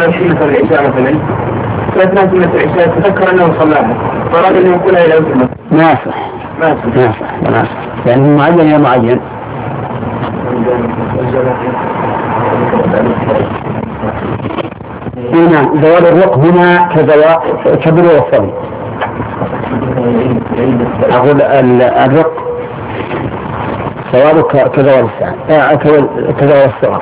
صلى سنة العشاء مثلا فأثناء سنة العشاء تذكر أنه صلاها فأراد أن يقولها إلى أمه ما صح يعني معين يا معين. هنا زوال الرق هنا كبر والصبي. أقول الرق زوال كزوال الساعة كزوال الصغر.